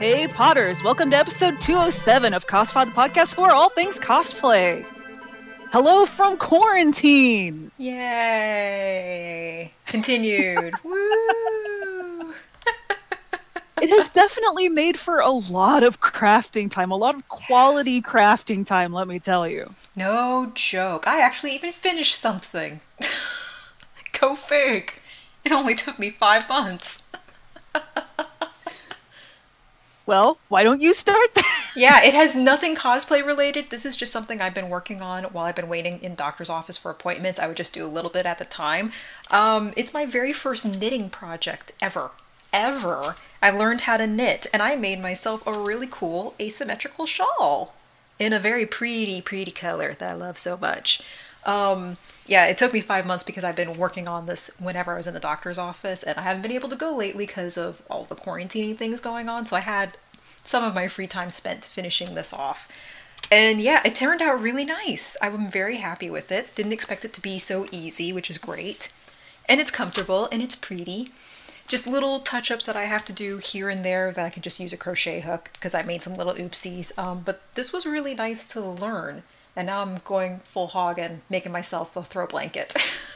Hey Potters, welcome to episode 207 of Cospod, the podcast for all things cosplay. Hello from quarantine! Yay! Continued. Woo! It has definitely made for a lot of crafting time, a lot of quality crafting time, let me tell you. No joke. I actually even finished something. Go fig. It only took me 5 months. Well, why don't you start there? Yeah, it has nothing cosplay related. This is just something I've been working on while I've been waiting in doctor's office for appointments. I would just do a little bit at the time. It's my very first knitting project ever. Ever. I learned how to knit and I made myself a really cool asymmetrical shawl in a very pretty, pretty color that I love so much. Yeah, it took me 5 months because I've been working on this whenever I was in the doctor's office, and I haven't been able to go lately because of all the quarantining things going on. So I had some of my free time spent finishing this off. And yeah, it turned out really nice. I'm very happy with it. Didn't expect it to be so easy, which is great. And it's comfortable and it's pretty. Just little touch-ups that I have to do here and there that I can just use a crochet hook because I made some little oopsies. But this was really nice to learn. And now I'm going full hog and making myself a throw blanket.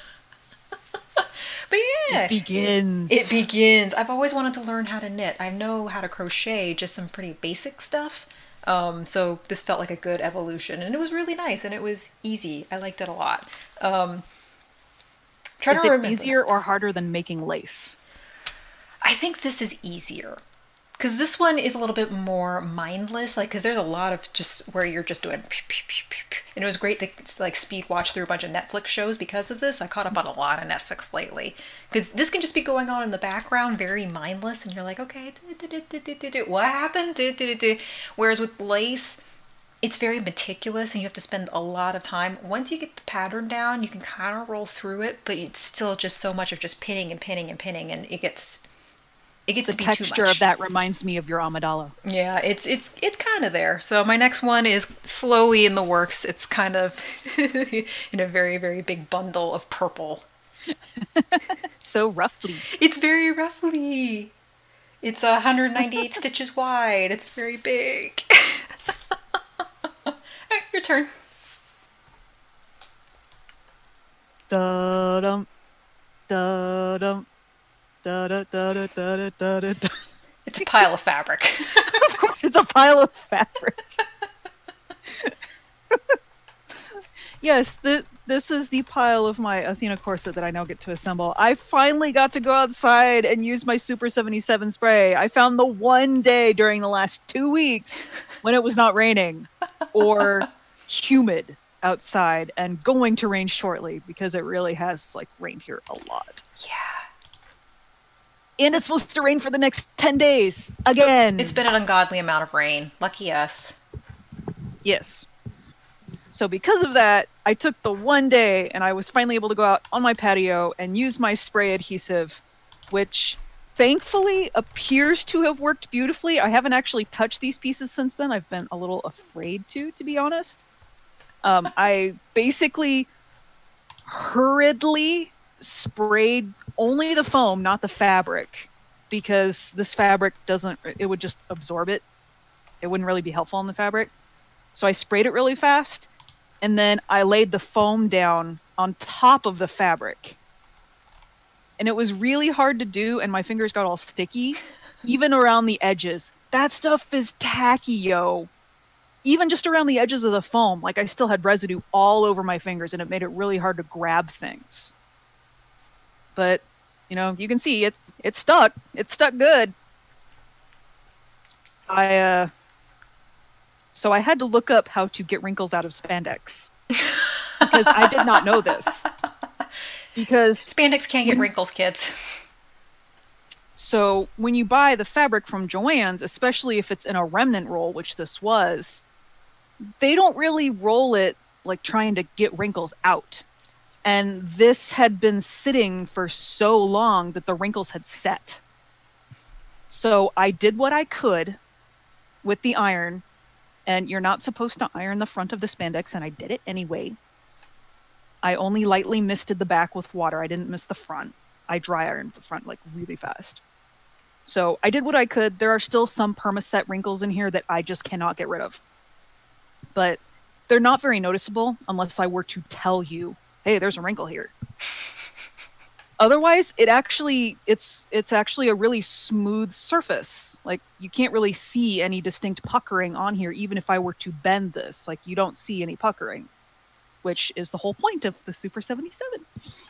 But yeah. It begins. It begins. I've always wanted to learn how to knit. I know how to crochet, just some pretty basic stuff. So this felt like a good evolution. And it was really nice and it was easy. I liked it a lot. Is it easier or harder than making lace? I think this is easier. Because this one is a little bit more mindless, like, because there's a lot of just where you're just doing pew, pew, pew, pew, pew. And it was great to like speed watch through a bunch of Netflix shows because of this. I caught up on a lot of Netflix lately because this can just be going on in the background, very mindless, and you're like, okay, what happened? Whereas with lace, it's very meticulous and you have to spend a lot of time. Once you get the pattern down, you can kind of roll through it, but it's still just so much of just pinning and pinning and pinning, and it gets to be too much. The texture of that reminds me of your Amidala. Yeah, it's kind of there. So my next one is slowly in the works. It's kind of in a very, very big bundle of purple. So roughly. It's very roughly. It's 198 stitches wide. It's very big. Alright, your turn. Da-dum, da-dum. Da, da, da, da, da, da, da, da. It's a pile of fabric. Of course, it's a pile of fabric. Yes, this is the pile of my Athena corset that I now get to assemble. I finally got to go outside and use my Super 77 spray. I found the one day during the last 2 weeks when it was not raining or humid outside and going to rain shortly because it really has like rained here a lot. Yeah. And it's supposed to rain for the next 10 days. Again. So it's been an ungodly amount of rain. Lucky us. Yes. So because of that, I took the one day and I was finally able to go out on my patio and use my spray adhesive, which thankfully appears to have worked beautifully. I haven't actually touched these pieces since then. I've been a little afraid to be honest. I basically hurriedly sprayed only the foam, not the fabric, because this fabric it would just absorb it. It wouldn't really be helpful on the fabric. So I sprayed it really fast, and then I laid the foam down on top of the fabric. And it was really hard to do, and my fingers got all sticky, even around the edges. That stuff is tacky, yo. Even just around the edges of the foam, like I still had residue all over my fingers, and it made it really hard to grab things. But, you know, you can see it's stuck. It's stuck good. So I had to look up how to get wrinkles out of spandex. Because I did not know this. Because spandex can't get wrinkles, kids. So when you buy the fabric from Joann's, especially if it's in a remnant roll, which this was, they don't really roll it like trying to get wrinkles out. And this had been sitting for so long that the wrinkles had set. So I did what I could with the iron, and you're not supposed to iron the front of the spandex, and I did it anyway. I only lightly misted the back with water. I didn't miss the front. I dry ironed the front like really fast. So I did what I could. There are still some permaset wrinkles in here that I just cannot get rid of. But they're not very noticeable unless I were to tell you, hey, there's a wrinkle here. Otherwise, it's actually a really smooth surface. Like, you can't really see any distinct puckering on here, even if I were to bend this. Like, you don't see any puckering, which is the whole point of the Super 77.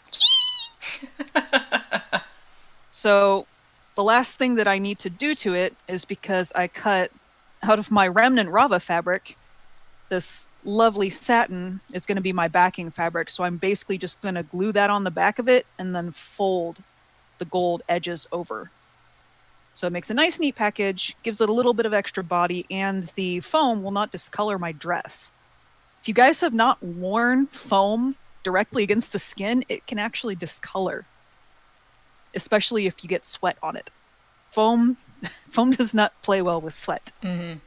So the last thing that I need to do to it is, because I cut out of my remnant Rava fabric, this lovely satin is going to be my backing fabric. So I'm basically just going to glue that on the back of it and then fold the gold edges over. So it makes a nice, neat package, gives it a little bit of extra body, and the foam will not discolor my dress. If you guys have not worn foam directly against the skin, it can actually discolor, especially if you get sweat on it. Foam does not play well with sweat. Mm-hmm.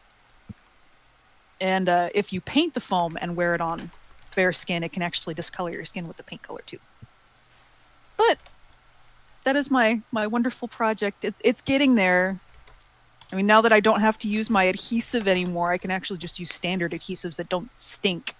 And if you paint the foam and wear it on bare skin, it can actually discolor your skin with the paint color too. But that is my wonderful project. It's getting there. I mean, now that I don't have to use my adhesive anymore, I can actually just use standard adhesives that don't stink.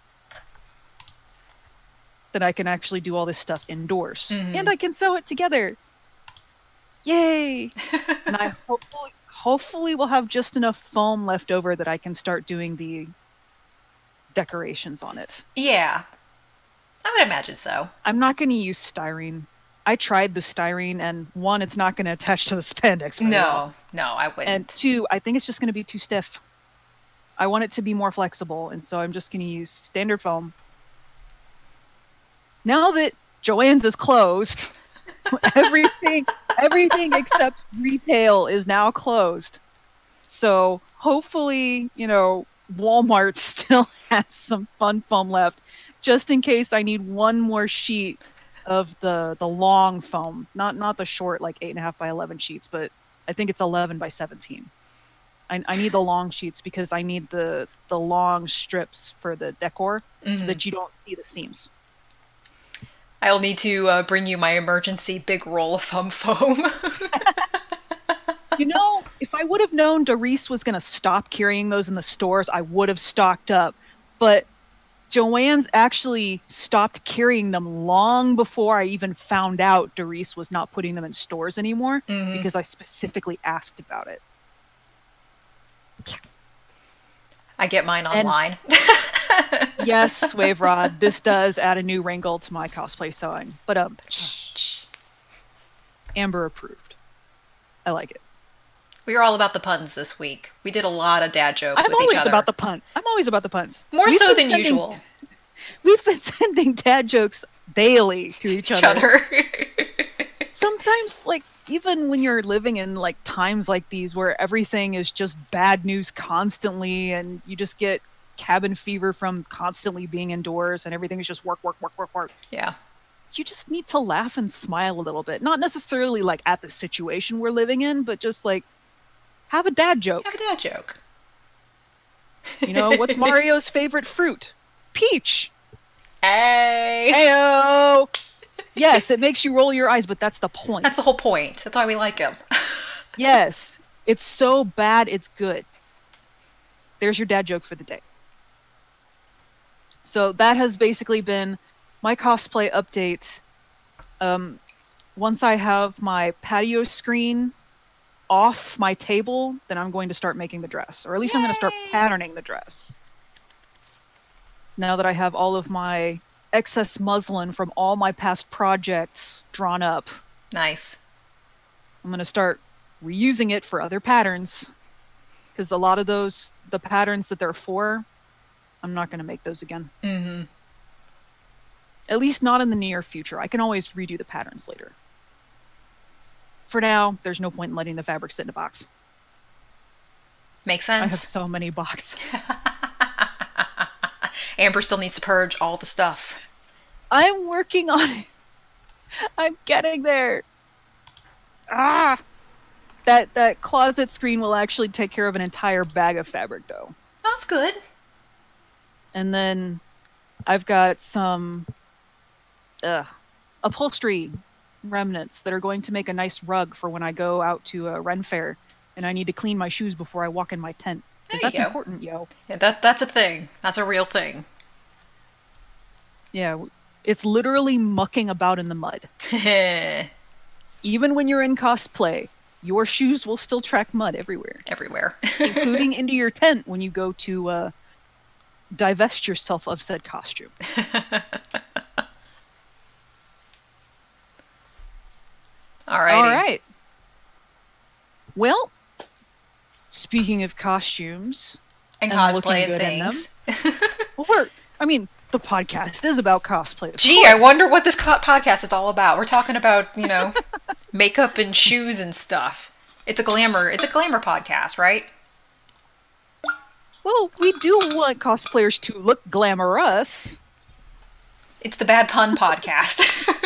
That I can actually do all this stuff indoors. Mm-hmm. And I can sew it together. Yay! And I hopefully we'll have just enough foam left over that I can start doing the decorations on it. Yeah, I would imagine so. I'm not going to use styrene. I tried the styrene, and one, it's not going to attach to the spandex very well. No, I wouldn't. And two, I think it's just going to be too stiff. I want it to be more flexible, and so I'm just going to use standard foam. Now that Joann's is closed, everything except retail is now closed. So hopefully, Walmart still has some fun foam left, just in case I need one more sheet of the long foam, not the short, like 8.5 by 11 sheets, but I think it's 11 by 17. I need the long sheets because I need the long strips for the decor, so that you don't see the seams. I'll need to bring you my emergency big roll of foam. If I would have known Doris was going to stop carrying those in the stores, I would have stocked up. But Joann's actually stopped carrying them long before I even found out Doris was not putting them in stores anymore, because I specifically asked about it. I get mine online. Yes, Wave Rod, this does add a new wrinkle to my cosplay sewing. But Amber approved. I like it. We were all about the puns this week. We did a lot of dad jokes with each other. I'm always about the puns. More so than usual. We've been sending dad jokes daily to each other. Sometimes, even when you're living in, times like these where everything is just bad news constantly and you just get cabin fever from constantly being indoors and everything is just work. Yeah. You just need to laugh and smile a little bit. Not necessarily, at the situation we're living in, but just, have a dad joke. Have a dad joke. What's Mario's favorite fruit? Peach. Hey. Heyo. Yes, it makes you roll your eyes, but that's the point. That's the whole point. That's why we like him. Yes. It's so bad, it's good. There's your dad joke for the day. So that has basically been my cosplay update. Once I have my patio screen off my table, then I'm going to start making the dress. Or at least I'm going to start patterning the dress. Now that I have all of my excess muslin from all my past projects drawn up. Nice. I'm going to start reusing it for other patterns. Because a lot of the patterns that they're for, I'm not going to make those again. Mm-hmm. At least not in the near future. I can always redo the patterns later. For now, there's no point in letting the fabric sit in a box. Makes sense. I have so many boxes. Amber still needs to purge all the stuff. I'm working on it. I'm getting there. That closet screen will actually take care of an entire bag of fabric, though. That's good. And then I've got some upholstery remnants that are going to make a nice rug for when I go out to a Ren fair and I need to clean my shoes before I walk in my tent. There Because you that's go. important, yo. Yeah, that's a thing. That's a real thing. Yeah, it's literally mucking about in the mud. Even when you're in cosplay, your shoes will still track mud everywhere, Everywhere. including into your tent when you go to divest yourself of said costume. Alrighty. All right. Well, speaking of costumes And and looking cosplay and good in them, things. well, the podcast is about cosplay. Of Gee, I course. wonder what this podcast is all about. We're talking about, makeup and shoes and stuff. It's a glamour podcast, right? Well, we do want cosplayers to look glamorous. It's the Bad Pun podcast.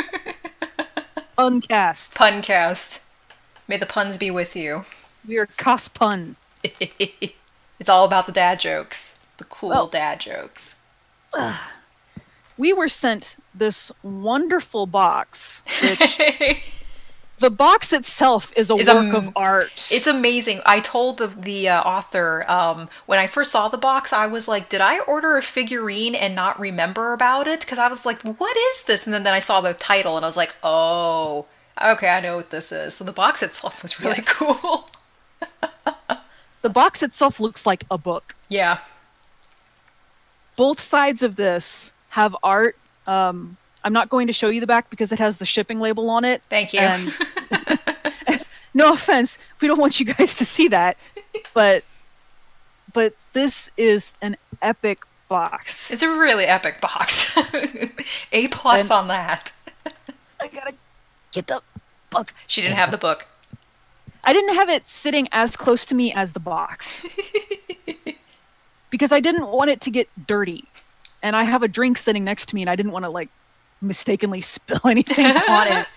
Uncast. Puncast. May the puns be with you. We are cospun. It's all about the dad jokes. The cool dad jokes. We were sent this wonderful box, which the box itself is a work of art. It's amazing. I told the author when I first saw the box, I was like, did I order a figurine and not remember about it? Because I was like, what is this? And then I saw the title and I was like, oh, okay, I know what this is. So the box itself was really cool. The box itself looks like a book. Yeah. Both sides of this have art. I'm not going to show you the back because it has the shipping label on it. Thank you. And no offense, we don't want you guys to see that, but this is an epic box. It's a really epic box. A+ on that. I gotta get the book. She didn't have the book. I didn't have it sitting as close to me as the box because I didn't want it to get dirty. And I have a drink sitting next to me and I didn't want to mistakenly spill anything on it.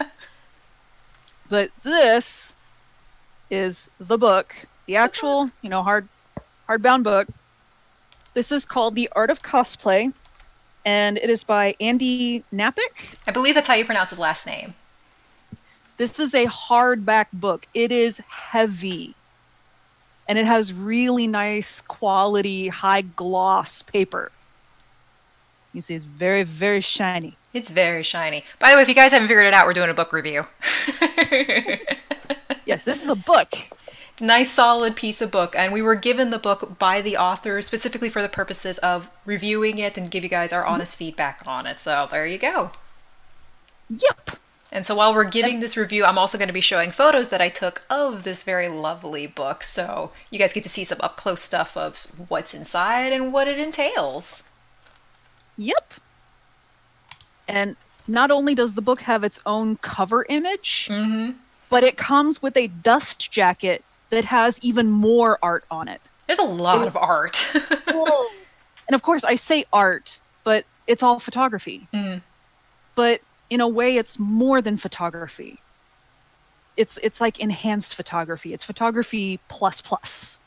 But this is the book, the actual, hardbound book. This is called The Art of Cosplay, and it is by Andy Napick. I believe that's how you pronounce his last name. This is a hardback book. It is heavy, and it has really nice quality, high gloss paper. You see, it's very, very shiny. It's very shiny. By the way, if you guys haven't figured it out, we're doing a book review. Yes, this is a book. Nice, solid piece of book. And we were given the book by the author specifically for the purposes of reviewing it and give you guys our honest feedback on it. So there you go. Yep. And so while we're giving this review, I'm also going to be showing photos that I took of this very lovely book. So you guys get to see some up-close stuff of what's inside and what it entails. Yep. And not only does the book have its own cover image, but it comes with a dust jacket that has even more art on it. There's a lot of art. And of course, I say art, but it's all photography. But in a way, it's more than photography. It's like enhanced photography. It's photography plus plus.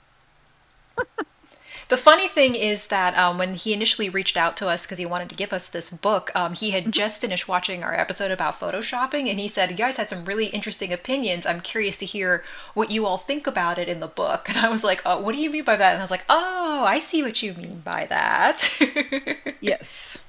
The funny thing is that when he initially reached out to us because he wanted to give us this book, he had just finished watching our episode about photoshopping, and he said, you guys had some really interesting opinions. I'm curious to hear what you all think about it in the book. And I was like, what do you mean by that? And I was like, oh, I see what you mean by that. Yes.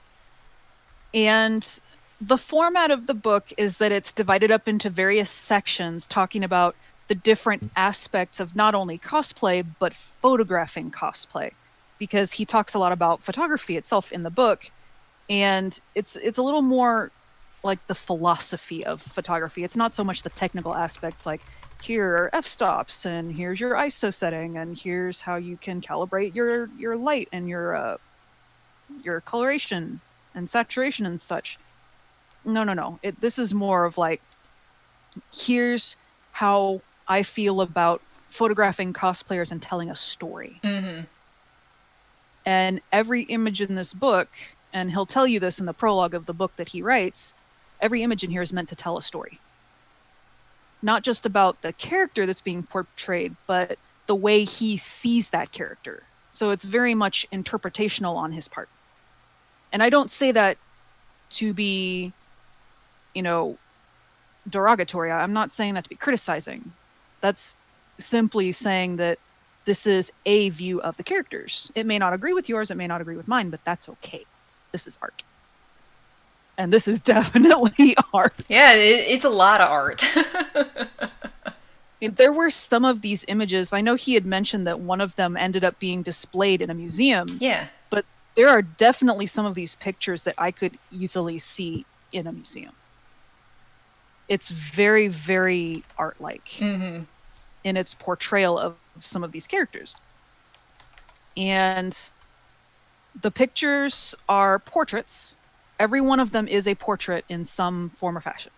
And the format of the book is that it's divided up into various sections talking about the different aspects of not only cosplay, but photographing cosplay. Because he talks a lot about photography itself in the book. And it's a little more like the philosophy of photography. It's not so much the technical aspects like, here are f-stops, and here's your ISO setting, and here's how you can calibrate your light and your coloration and saturation and such. No. This is more of like, here's how I feel about photographing cosplayers and telling a story. And every image in this book, and he'll tell you this in the prologue of the book that he writes, every image in here is meant to tell a story. Not just about the character that's being portrayed, but the way he sees that character. So it's very much interpretational on his part. And I don't say that to be you know, derogatory. I'm not saying that to be criticizing. That's simply saying that this is a view of the characters. It may not agree with yours, it may not agree with mine, but that's okay. This is art. And this is definitely art. Yeah, it's a lot of art. There were some of these images. I know he had mentioned that one of them ended up being displayed in a museum. Yeah. But there are definitely some of these pictures that I could easily see in a museum. It's very, very art-like in its portrayal of some of these characters. And the pictures are portraits. Every one of them is a portrait in some form or fashion.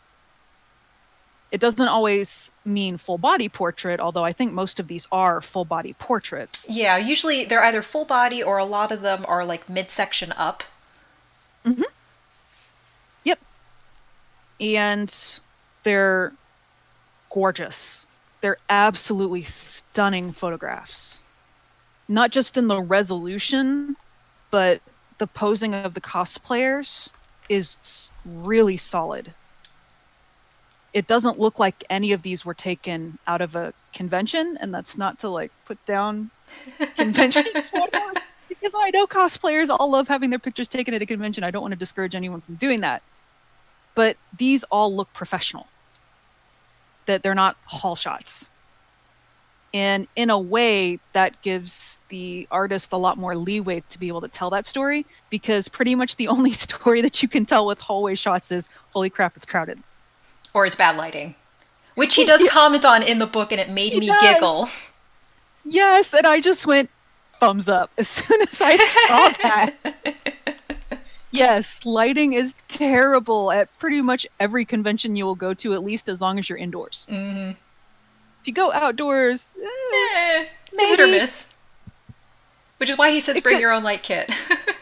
It doesn't always mean full body portrait, although I think most of these are full body portraits. Yeah, usually they're either full body or a lot of them are like midsection up. Mm-hmm. Yep. And they're gorgeous. They're absolutely stunning photographs. Not just in the resolution, but the posing of the cosplayers is really solid. It doesn't look like any of these were taken out of a convention, and that's not to like put down convention photos, because I know cosplayers all love having their pictures taken at a convention. I don't want to discourage anyone from doing that. But these all look professional. That they're not haul shots. And in a way, that gives the artist a lot more leeway to be able to tell that story, because pretty much the only story that you can tell with hallway shots is, holy crap, it's crowded. Or it's bad lighting. Which he does comment on in the book, and it made me giggle. Yes, and I just went thumbs up as soon as I saw that. Yes, lighting is terrible at pretty much every convention you will go to, at least as long as you're indoors. Mm-hmm. If you go outdoors, maybe. Hit or miss. Which is why he says bring your own light kit.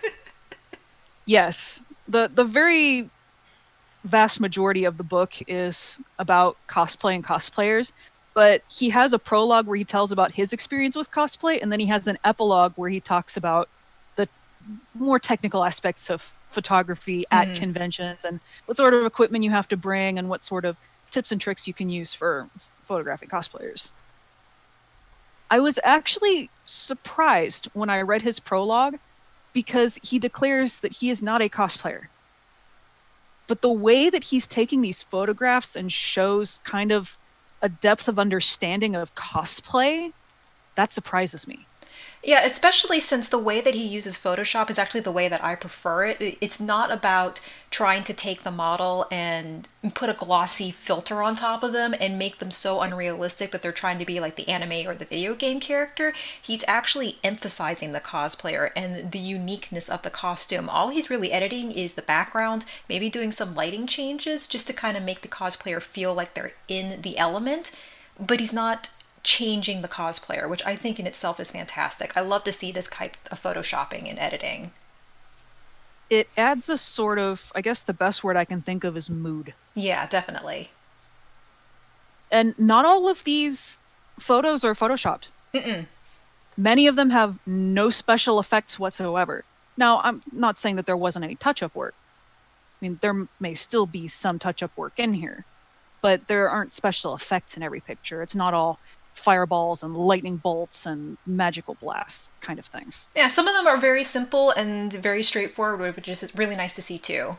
Yes. The very vast majority of the book is about cosplay and cosplayers, but he has a prologue where he tells about his experience with cosplay, and then he has an epilogue where he talks about the more technical aspects of photography at conventions and what sort of equipment you have to bring and what sort of tips and tricks you can use for photographing cosplayers. I was actually surprised when I read his prologue, because he declares that he is not a cosplayer. But the way that he's taking these photographs and shows kind of a depth of understanding of cosplay, that surprises me. Yeah, especially since the way that he uses Photoshop is actually the way that I prefer it. It's not about trying to take the model and put a glossy filter on top of them and make them so unrealistic that they're trying to be like the anime or the video game character. He's actually emphasizing the cosplayer and the uniqueness of the costume. All he's really editing is the background, maybe doing some lighting changes just to kind of make the cosplayer feel like they're in the element, but he's not changing the cosplayer, which I think in itself is fantastic. I love to see this type of photoshopping and editing. It adds a sort of, I guess the best word I can think of is mood. Yeah, definitely. And not all of these photos are photoshopped. Many of them have no special effects whatsoever. Now, I'm not saying that there wasn't any touch-up work. I mean, there may still be some touch-up work in here, but there aren't special effects in every picture. It's not all fireballs and lightning bolts and magical blasts kind of things. Yeah, some of them are very simple and very straightforward, which is really nice to see too.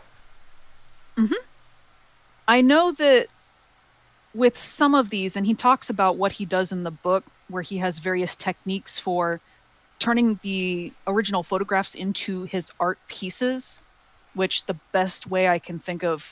I know that with some of these, and he talks about what he does in the book, where he has various techniques for turning the original photographs into his art pieces, which the best way I can think of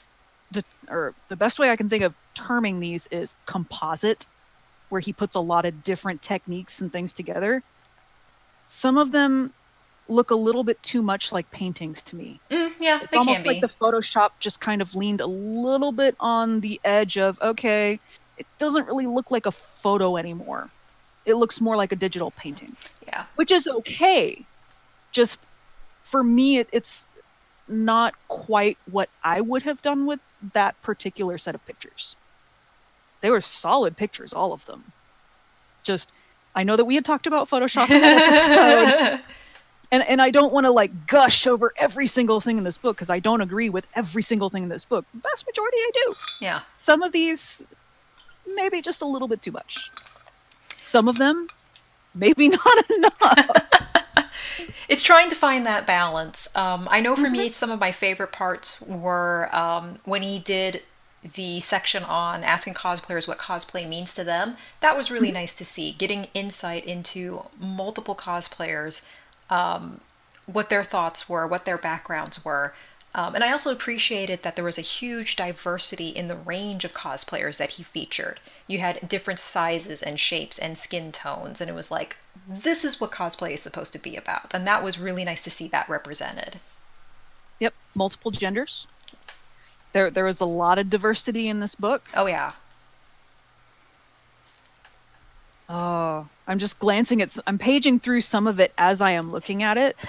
terming these is composite, where he puts a lot of different techniques and things together. Some of them look a little bit too much like paintings to me. Yeah, it's they almost can be. like the Photoshop just kind of leaned a little bit on the edge of, okay, it doesn't really look like a photo anymore. It looks more like a digital painting. Yeah. Which is okay. Just, for me, it's not quite what I would have done with that particular set of pictures. They were solid pictures, all of them. Just, I know that we had talked about Photoshop in that episode, And I don't want to like gush over every single thing in this book because I don't agree with every single thing in this book. The vast majority I do. Yeah. Some of these, maybe just a little bit too much. Some of them, maybe not enough. It's trying to find that balance. I know for me, some of my favorite parts were when he did the section on asking cosplayers what cosplay means to them. That was really nice to see, getting insight into multiple cosplayers, what their thoughts were, what their backgrounds were. And I also appreciated that there was a huge diversity in the range of cosplayers that he featured. You had different sizes and shapes and skin tones, and it was like, this is what cosplay is supposed to be about. And that was really nice to see that represented. Yep, multiple genders. There was a lot of diversity in this book. Oh, yeah. Oh, I'm just glancing at, I'm paging through some of it as I am looking at it.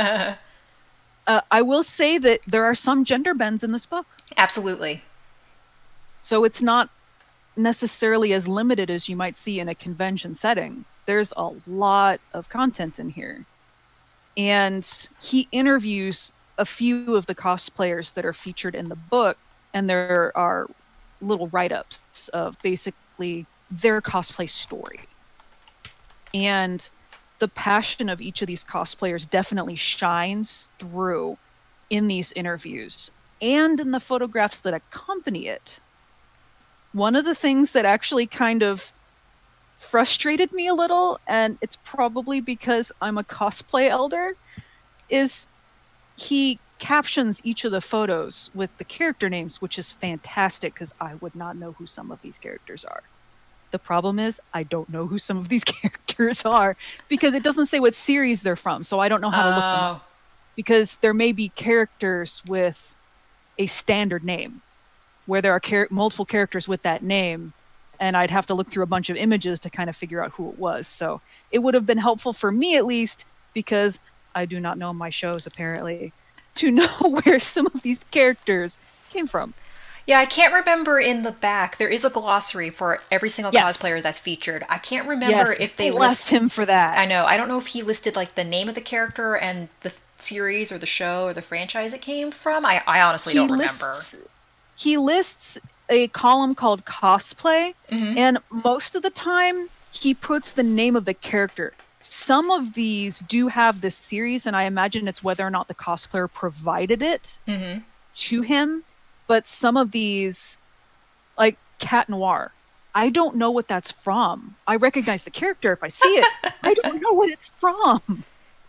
I will say that there are some gender bends in this book. Absolutely. So it's not necessarily as limited as you might see in a convention setting. There's a lot of content in here. And he interviews a few of the cosplayers that are featured in the book, and there are little write-ups of basically their cosplay story. And the passion of each of these cosplayers definitely shines through in these interviews and in the photographs that accompany it. One of the things that actually kind of frustrated me a little, and it's probably because I'm a cosplay elder, is he captions each of the photos with the character names, which is fantastic because I would not know who some of these characters are. The problem is I don't know who some of these characters are because it doesn't say what series they're from, so I don't know how to look them up. Because there may be characters with a standard name where there are multiple characters with that name, and I'd have to look through a bunch of images to kind of figure out who it was. So it would have been helpful for me, at least, because I do not know my shows, apparently, to know where some of these characters came from. Yeah, I can't remember in the back. There is a glossary for every single cosplayer that's featured. I can't remember if they list him for that. I know. I don't know if he listed like the name of the character and the series or the show or the franchise it came from. I honestly don't remember. He lists a column called cosplay, and most of the time he puts the name of the character. Some of these do have this series, and I imagine it's whether or not the cosplayer provided it to him. But some of these, like Cat Noir, I don't know what that's from. I recognize the character if I see it. I don't know what it's from.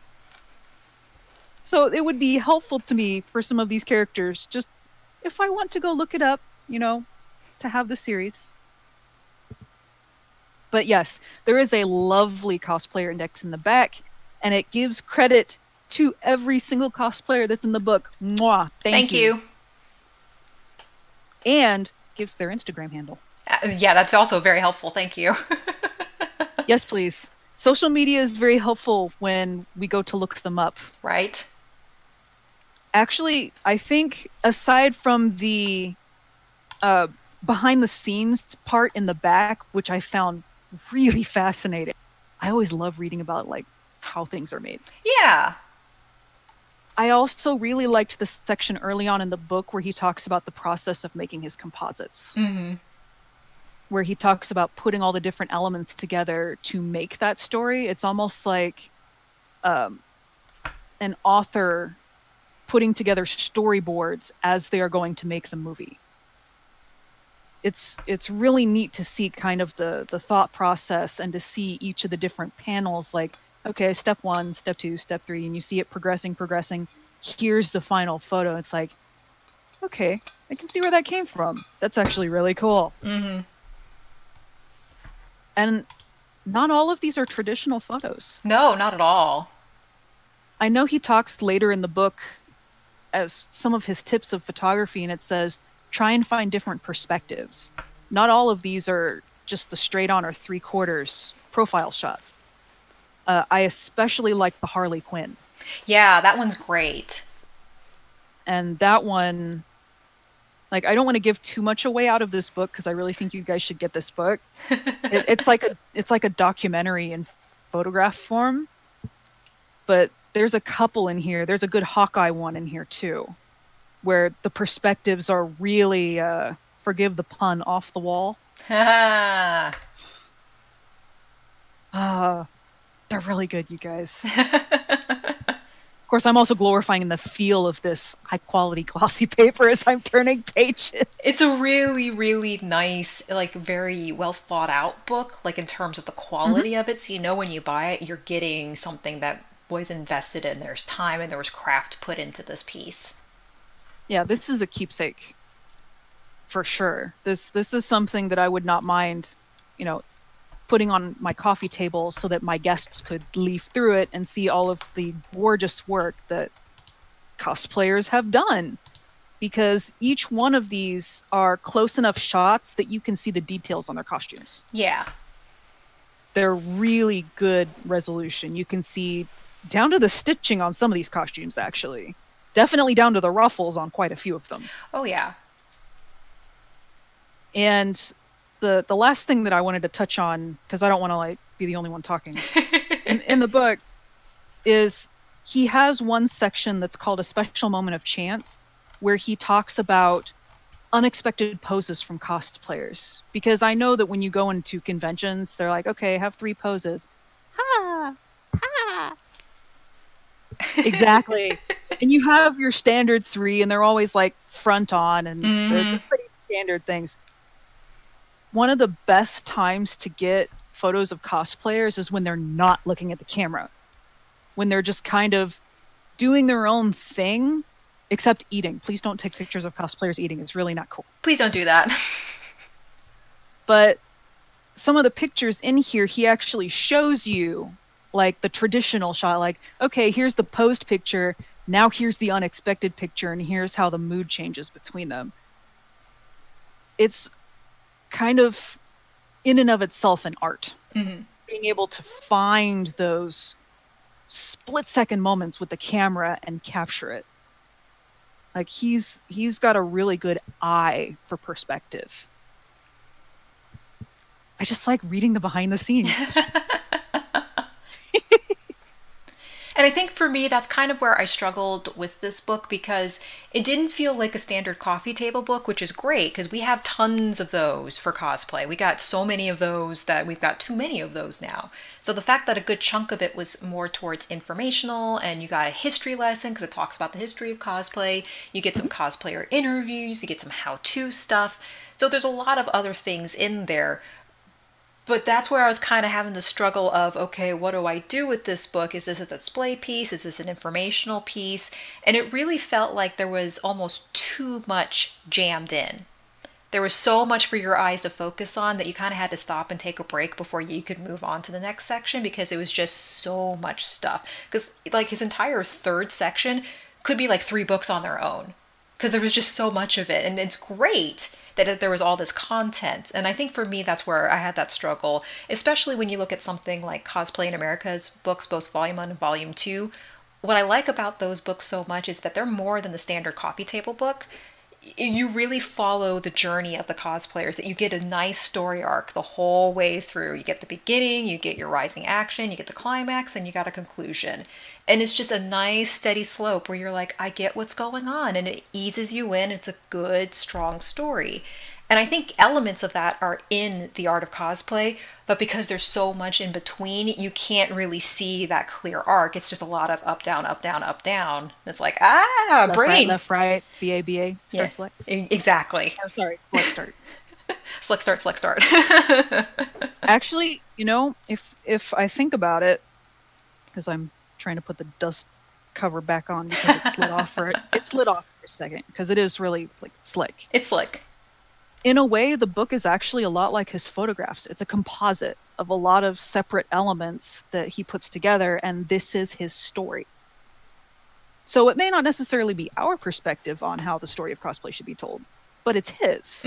So it would be helpful to me for some of these characters, just if I want to go look it up, you know, to have the series. But yes, there is a lovely cosplayer index in the back, and it gives credit to every single cosplayer that's in the book. Mwah! Thank you. And gives their Instagram handle. Yeah, that's also very helpful. Thank you. Yes, please. Social media is very helpful when we go to look them up. Right. Actually, I think aside from the behind the scenes part in the back, which I found really fascinating, I always love reading about like how things are made. Yeah. I also really liked the section early on in the book where he talks about the process of making his composites. Where he talks about putting all the different elements together to make that story. It's almost like an author putting together storyboards as they are going to make the movie. It's really neat to see kind of the thought process and to see each of the different panels, like, okay, step 1, step 2, step 3, and you see it progressing. Here's the final photo. It's like, okay, I can see where that came from. That's actually really cool. And not all of these are traditional photos. No, not at all. I know he talks later in the book as some of his tips of photography, and it says, try and find different perspectives. Not all of these are just the straight on or 3/4 profile shots. I especially like the Harley Quinn. Yeah, that one's great. And that one, like, I don't want to give too much away out of this book because I really think you guys should get this book. It's like a documentary in photograph form, but there's a couple in here. There's a good Hawkeye one in here too, where the perspectives are really, forgive the pun, off the wall. Ha They're really good, you guys. Of course, I'm also glorifying the feel of this high quality glossy paper as I'm turning pages. It's a really, really nice, like very well thought out book, like in terms of the quality of it. So you know when you buy it, you're getting something that was invested in. There's time and there was craft put into this piece. Yeah, this is a keepsake for sure. This is something that I would not mind, you know, putting on my coffee table so that my guests could leaf through it and see all of the gorgeous work that cosplayers have done. Because each one of these are close enough shots that you can see the details on their costumes. Yeah. They're really good resolution. You can see down to the stitching on some of these costumes, actually. Definitely down to the ruffles on quite a few of them. Oh, yeah. And the last thing that I wanted to touch on, because I don't want to like be the only one talking, in the book, is he has one section that's called A Special Moment of Chance, where he talks about unexpected poses from cosplayers. Because I know that when you go into conventions, they're like, okay, have 3 poses. Ha! Ha! Exactly. And you have your standard 3, and they're always like front on, and they're pretty standard things. One of the best times to get photos of cosplayers is when they're not looking at the camera. When they're just kind of doing their own thing, except eating. Please don't take pictures of cosplayers eating. It's really not cool. Please don't do that. But some of the pictures in here, he actually shows you like the traditional shot. Like, okay, here's the posed picture. Now here's the unexpected picture. And here's how the mood changes between them. It's kind of in and of itself an art. Being able to find those split-second moments with the camera and capture it. Like he's got a really good eye for perspective. I just like reading the behind the scenes. And I think for me, that's kind of where I struggled with this book because it didn't feel like a standard coffee table book, which is great because we have tons of those for cosplay. We got so many of those that we've got too many of those now. So the fact that a good chunk of it was more towards informational and you got a history lesson because it talks about the history of cosplay, you get some cosplayer interviews, you get some how-to stuff. So there's a lot of other things in there. But that's where I was kind of having the struggle of, okay, what do I do with this book? Is this a display piece? Is this an informational piece? And it really felt like there was almost too much jammed in. There was so much for your eyes to focus on that you kind of had to stop and take a break before you could move on to the next section because it was just so much stuff. Because like his entire third section could be like 3 books on their own because there was just so much of it. And it's great that there was all this content. And I think for me, that's where I had that struggle, especially when you look at something like Cosplay in America's books, both Volume 1 and Volume 2. What I like about those books so much is that they're more than the standard coffee table book. You really follow the journey of the cosplayers, that you get a nice story arc the whole way through. You get the beginning, you get your rising action, you get the climax, and you got a conclusion. And it's just a nice steady slope where you're like, I get what's going on, and it eases you in. It's a good, strong story. And I think elements of that are in The Art of Cosplay, but because there's so much in between, you can't really see that clear arc. It's just a lot of up, down, up, down, up, down. It's like, Left, brain. left, right, BA, BA, start, Yeah, select. exactly. Oh, sorry, let's start. Select, start, select, start. Actually, you know, if I think about it, because I'm trying to put the dust cover back on because it slid off for a second because it is really like slick. It's slick. In a way, the book is actually a lot like his photographs. It's a composite of a lot of separate elements that he puts together, and this is his story. So it may not necessarily be our perspective on how the story of cosplay should be told, but it's his.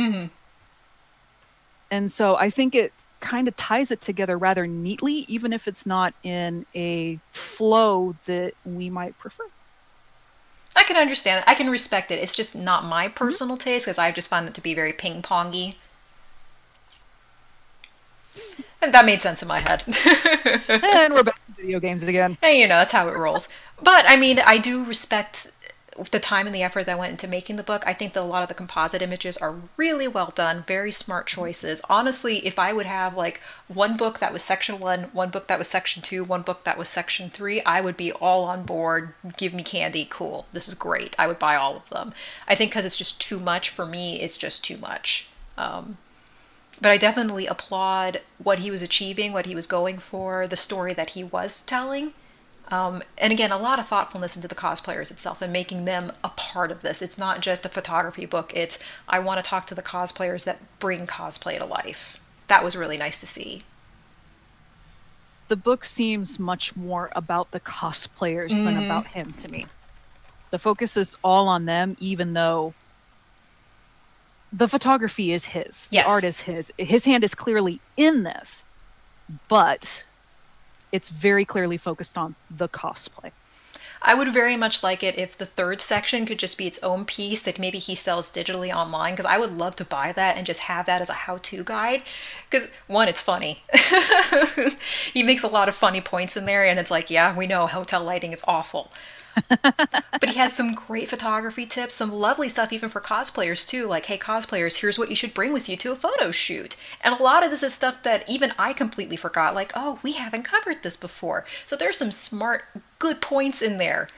And so I think it kind of ties it together rather neatly, even if it's not in a flow that we might prefer. I can understand it. I can respect it. It's just not my personal taste because I just found it to be very ping-pongy. And that made sense in my head. And we're back to video games again. And you know, that's how it rolls. But I mean, I do respect the time and the effort that went into making the book. I think that a lot of the composite images are really well done, very smart choices. Honestly, if I would have like one book that was section 1, one book that was section 2, one book that was section 3, I would be all on board. Give me candy, cool. This is great. I would buy all of them. I think because it's just too much for me, it's just too much. But I definitely applaud what he was achieving, what he was going for, the story that he was telling. And again, a lot of thoughtfulness into the cosplayers itself and making them a part of this. It's not just a photography book. It's, I want to talk to the cosplayers that bring cosplay to life. That was really nice to see. The book seems much more about the cosplayers than about him to me. The focus is all on them, even though the photography is his. Yes. The art is his. His hand is clearly in this, but it's very clearly focused on the cosplay. I would very much like it if the third section could just be its own piece that maybe he sells digitally online, because I would love to buy that and just have that as a how-to guide. Because, one, it's funny. He makes a lot of funny points in there, and it's like, yeah, we know hotel lighting is awful. But he has some great photography tips, some lovely stuff even for cosplayers too, like, hey cosplayers, here's what you should bring with you to a photo shoot. And a lot of this is stuff that even I completely forgot, like, oh, we haven't covered this before. So there's some smart, good points in there.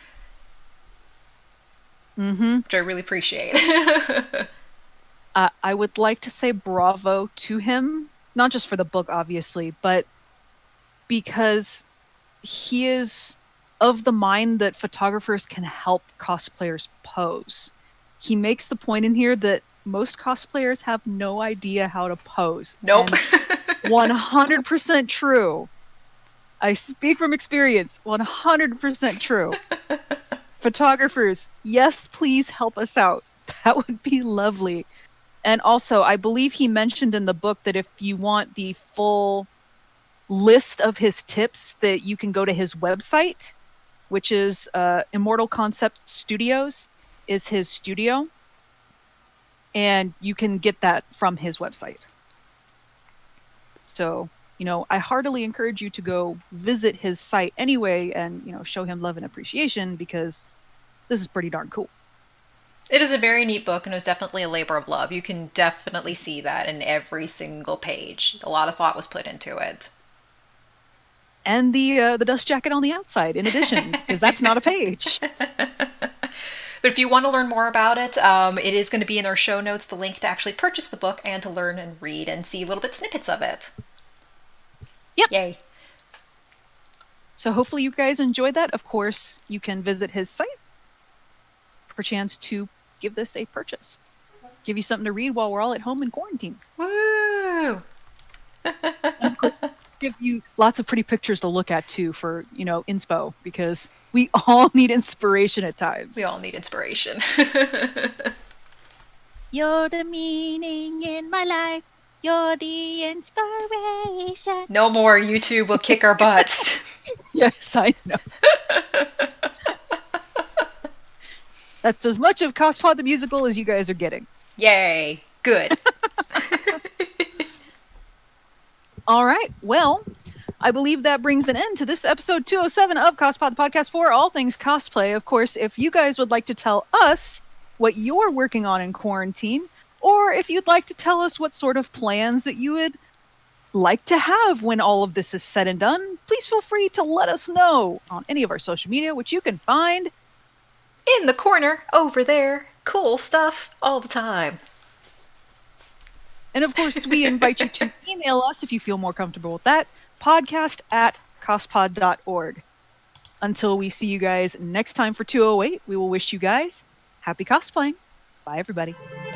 Which I really appreciate. I would like to say bravo to him, not just for the book, obviously, but because he is of the mind that photographers can help cosplayers pose. He makes the point in here that most cosplayers have no idea how to pose. Nope. 100% true. I speak from experience. 100% true. Photographers, yes, please help us out. That would be lovely. And also, I believe he mentioned in the book that if you want the full list of his tips, that you can go to his website, which is Immortal Concept Studios is his studio. And you can get that from his website. So, you know, I heartily encourage you to go visit his site anyway and, you know, show him love and appreciation, because this is pretty darn cool. It is a very neat book, and it was definitely a labor of love. You can definitely see that in every single page. A lot of thought was put into it. And the dust jacket on the outside, in addition, because that's not a page. But if you want to learn more about it, it is going to be in our show notes, the link to actually purchase the book and to learn and read and see little bit snippets of it. Yep. Yay. So hopefully you guys enjoyed that. Of course, you can visit his site for a chance to give this a purchase. Give you something to read while we're all at home in quarantine. Woo! And of course, give you lots of pretty pictures to look at too for, you know, inspo, because we all need inspiration at times. We all need inspiration. You're the meaning in my life. You're the inspiration. No more. YouTube will kick our butts. Yes, I know. That's as much of Cospod the Musical as you guys are getting. Yay. Good. All right. Well, I believe that brings an end to this episode 207 of Cospod, the podcast for all things cosplay. Of course, if you guys would like to tell us what you're working on in quarantine, or if you'd like to tell us what sort of plans that you would like to have when all of this is said and done, please feel free to let us know on any of our social media, which you can find in the corner over there. Cool stuff all the time. And of course, we invite you to email us if you feel more comfortable with that. podcast@cospod.org. Until we see you guys next time for 208, we will wish you guys happy cosplaying. Bye, everybody.